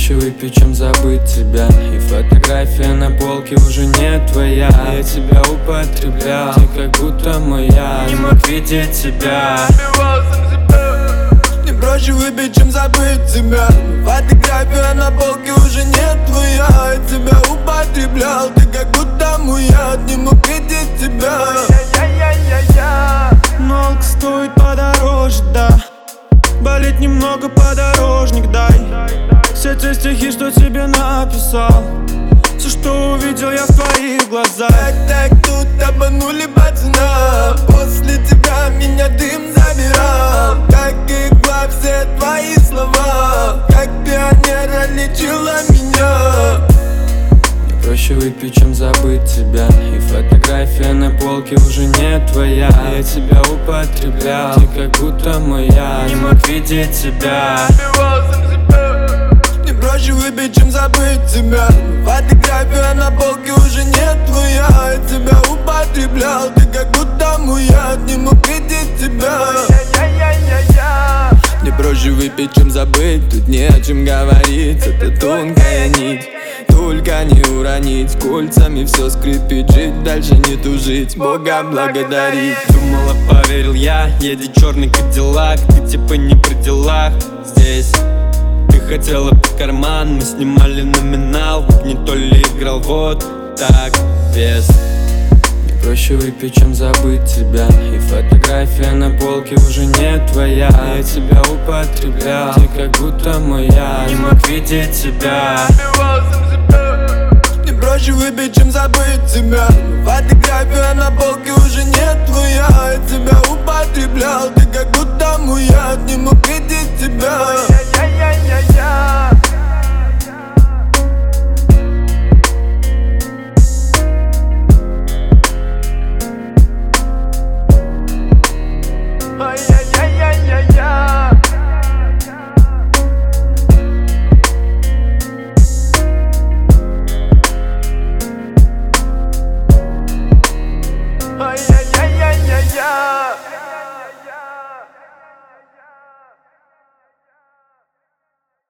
Проще выпить, чем забыть тебя. И фотография на полке уже не твоя. Я тебя употреблял, ты как будто моя. Не мог видеть тебя. Мне проще выпить, чем забыть тебя. Фотография на полке уже не твоя. Я тебя употреблял, ты как будто моя. Не мог видеть тебя. Но алк стоит подороже, да. Болит немного, подорожник дай. Все те стихи, что тебе написал, все, что увидел я в твоих глазах. Так, тут обманули пацана. После тебя меня дым забирал. Как игла все твои слова. Как пионера лечила меня. Проще выпить, чем забыть тебя. И фотография на полке уже не твоя. Я тебя употреблял, ты как будто моя. Не мог видеть тебя. Мне проще выпить, чем забыть тебя. Фотография на полке уже не твоя. Я тебя употреблял, ты как будто моя. Не мог видеть тебя. Мне проще выпить, чем забыть. Тут не о чем говорить. Это тонкая нить. Только не уронить, кольцами все скрипит. Жить дальше не тужить, Бога благодарить. Думала, поверил я, едет черный кадиллак. Ты типа не при делах здесь. Ты хотела под карман, мы снимали номинал. Не то ли играл, вот так, без. Проще выпить, чем забыть тебя. И фотография на полке уже не твоя. Я тебя употреблял, ты как будто моя. Не мог видеть тебя. Мне проще выпить, чем забыть тебя. Фотография на полке уже не твоя. Я тебя употреблял, ты как будто моя. Не мог